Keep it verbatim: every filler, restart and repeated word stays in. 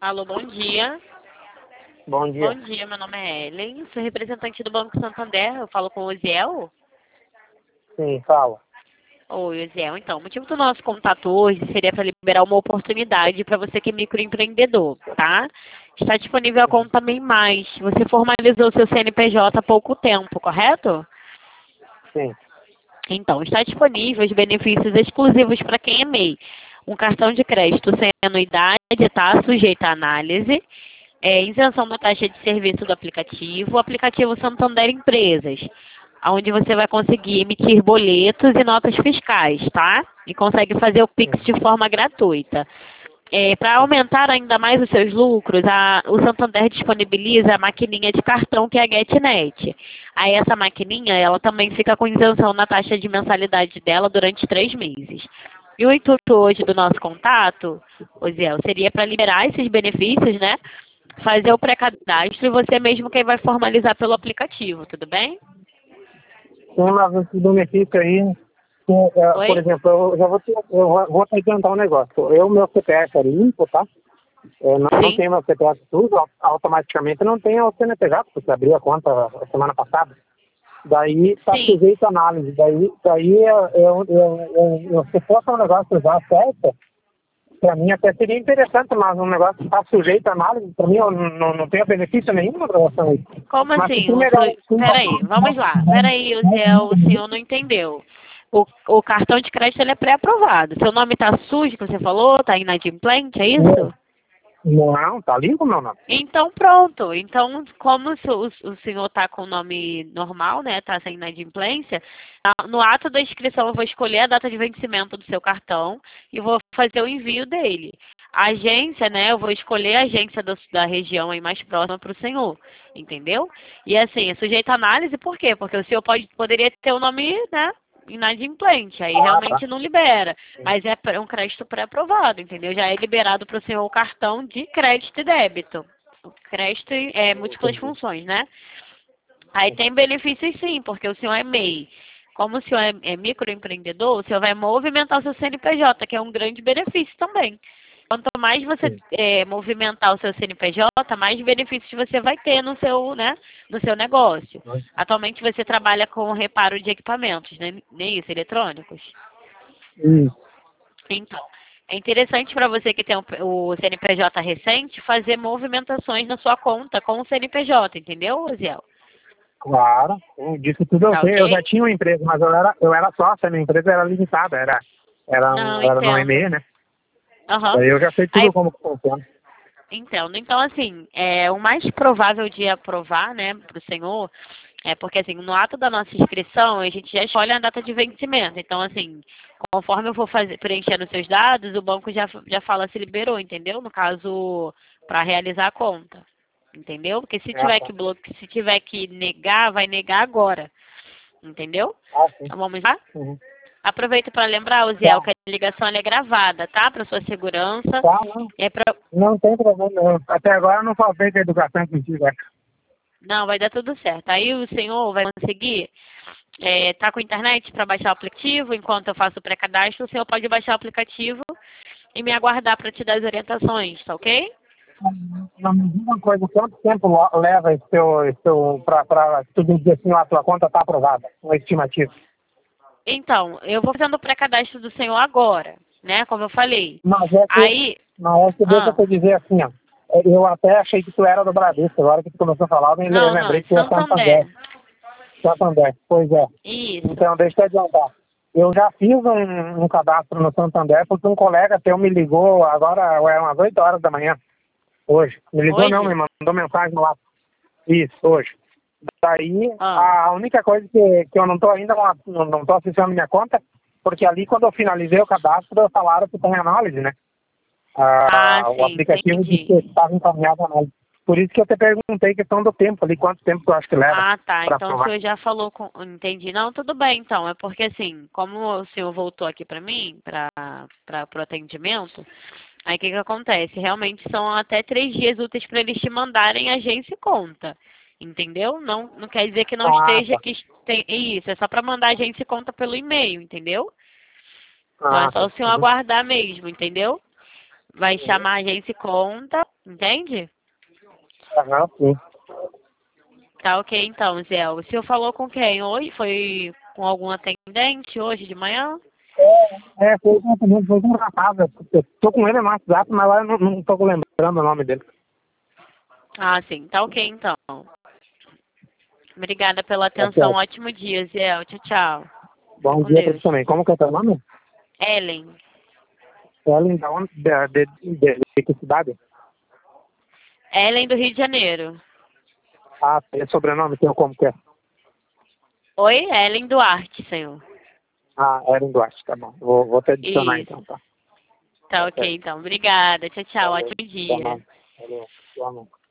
Alô, bom dia. Bom Bom dia. dia, meu nome é Ellen, sou representante do Banco Santander, eu falo com o Osiel. Sim, fala. Oi, Osiel, então, o motivo do nosso contato hoje seria para liberar uma oportunidade para você que é microempreendedor, tá? Está disponível a conta Bem Mais. Você formalizou seu C N P J há pouco tempo, correto? Sim. Então, está disponível os benefícios exclusivos para quem é M E I. Um cartão de crédito sem anuidade, tá? Sujeito à análise. É, isenção da taxa de serviço do aplicativo, o aplicativo Santander Empresas, onde você vai conseguir emitir boletos e notas fiscais, tá? E consegue fazer o Pix Sim. de forma gratuita. É, para aumentar ainda mais os seus lucros, a- o Santander disponibiliza a maquininha de cartão que é a GetNet. Aí essa maquininha, ela também fica com isenção na taxa de mensalidade dela durante três meses. E o intuito hoje do nosso contato, Osiel, seria para liberar esses benefícios, né? Fazer o pré-cadastro e você mesmo quem vai formalizar pelo aplicativo, tudo bem? Sim, mas esse benefício aí, sim, é, por Oi? exemplo, eu já vou te, eu vou vou te adiantar um negócio. Eu, meu C P F é limpo, tá? É, não, não Sim, tenho meu C P F tudo, au- automaticamente não tenho o C N P J, porque abriu a conta a semana passada. Daí está sim. sujeito à análise. Daí, daí eu, eu, eu, eu, eu, se fosse um negócio já certo, para mim até seria interessante, mas um negócio que está sujeito à análise, para mim eu não, não tenho benefício nenhum em relação a isso. Como Mas se assim? tu O melhor, su... Peraí, vamos lá. Peraí, Osiel, o senhor não entendeu. O, o cartão de crédito ele é pré-aprovado. Seu nome está sujo, que você falou, está inadimplente, é isso? não, tá limpo meu nome. Então, pronto. Então, como o, o, o senhor está com o nome normal, né? Está sem inadimplência, a- no ato da inscrição eu vou escolher a data de vencimento do seu cartão e vou fazer o envio dele. A agência, né? Eu vou escolher a agência do- da região aí mais próxima para o senhor, entendeu? E assim, é sujeito à análise, por quê? Porque o senhor pode, poderia ter o nome, né? Inadimplente, aí Ah, tá. realmente não libera, mas é pré- um crédito pré-aprovado, entendeu? Já é liberado para o senhor o cartão de crédito e débito. O crédito é múltiplas Entendi. funções, né? Aí tem benefícios sim, porque o senhor é M E I. Como o senhor é, é microempreendedor, o senhor vai movimentar o seu C N P J, que é um grande benefício também. Quanto mais você Sim. é, movimentar o seu C N P J, mais benefícios você vai ter no seu, né, no seu negócio. Atualmente você trabalha com reparo de equipamentos, né, não é isso, eletrônicos? Isso. Então, é interessante para você que tem o o C N P J recente fazer movimentações na sua conta com o C N P J, entendeu, Osiel? Claro, sim, disso tudo eu Tá sei. Eu já ok? tinha uma empresa, mas eu era, eu era sócio, a minha empresa era limitada, era, era, Não, um, era no entendo. e-mail, né? Aham. Daí eu já sei Aí, tudo como funciona. entendo. Então, assim, é, o mais provável de aprovar, né, para o senhor, é porque, assim, no ato da nossa inscrição, a gente já escolhe a data de vencimento. Então, assim, conforme eu for fazer, preenchendo os seus dados, o banco já, já fala se liberou, entendeu? No caso, para realizar a conta. Entendeu? Porque se Ah, tiver tá. que bloquear, se tiver que negar, vai negar agora. Entendeu? Ah, sim. Então, vamos lá? Uhum. Aproveito para lembrar, Osiel, Tá, que a ligação ela é gravada, tá? Para sua segurança. tá, não. É pra... Não tem problema não. Até agora eu não faltei com a educação contigo, acho. Não, vai dar tudo certo. Aí o senhor vai conseguir. É, tá com internet para baixar o aplicativo? Enquanto eu faço o pré-cadastro, o senhor pode baixar o aplicativo e me aguardar para te dar as orientações, tá ok? Não me diga uma coisa, quanto tempo lo- leva esse teu, esse teu pra, pra tu dizer assim, ó, a tua conta tá aprovada, uma estimativa. Então, eu vou fazendo o pré-cadastro do senhor agora, né? Como eu falei. Mas é que, Aí, mas é que deixa eu ah, te dizer assim, ó. Eu até achei que tu era do Bradesco, agora que tu começou a falar, eu me le- não, não, lembrei é que tu é Santander. Santander. Santander, pois é. Isso. Então, deixa eu te adiantar. Eu já fiz um, um cadastro no Santander porque um colega teu me ligou agora, é umas oito horas da manhã, hoje. Me ligou não, me Hoje? mandou mensagem no WhatsApp. Isso, hoje. Daí, Ah, a única coisa que, que eu não estou ainda, não, não estou acessando minha conta, porque ali quando eu finalizei o cadastro, falaram que tem análise, né? ah, Ah, o sim, aplicativo disse que entendi. estava encaminhado a análise. Por isso que eu te perguntei questão do tempo ali, quanto tempo tu acha que leva Ah, tá. para Então o aprovar. senhor já falou com. Entendi. Não, tudo bem, então. É porque assim, como o senhor voltou aqui para mim, para para o atendimento, aí o que que acontece? Realmente são até três dias úteis para eles te mandarem agência e conta. Entendeu? Não, não quer dizer que não Ah, esteja tá. que tem isso, é só para mandar agência e conta pelo e-mail, entendeu? Então é Ah, só tá. o senhor Uhum. aguardar mesmo, entendeu? vai chamar a agência e conta, entende? Aham, sim. Tá ok então, Zé. O senhor falou com quem hoje? Foi com algum atendente hoje de manhã? É, foi com foi com um rapaz. Eu tô com ele no WhatsApp, mas lá eu não, não tô lembrando o nome dele. Ah, sim. Tá ok então. Obrigada pela Tá atenção. certo. Ótimo dia, Zé. Tchau, tchau. Fica Bom com dia pra Deus. você também. Como que é teu nome? Ellen. Ellen, da onde? De, de, de, de que cidade? Ellen do Rio de Janeiro. Ah, é sobrenome teu como que é? Oi, Ellen Duarte, senhor. Ah, Ellen Duarte, tá bom. Vou, vou te adicionar Isso. então, tá? Tá Tá ok certo. então. Obrigada. Tchau, tchau. Valeu. Ótimo Boa dia. noite. Valeu. Boa noite.